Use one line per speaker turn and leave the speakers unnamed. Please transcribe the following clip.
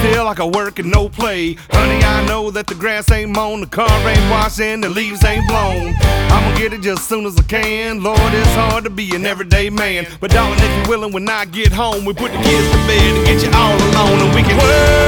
feel like I work and no play. Honey, I know that the grass ain't mown, the car ain't washed, and the leaves ain't blown. I'ma get it just soon as I can. Lord, it's hard to be an everyday man, but darling, if you're willing, when I get home, we put the kids to bed and get you all alone, and we can work.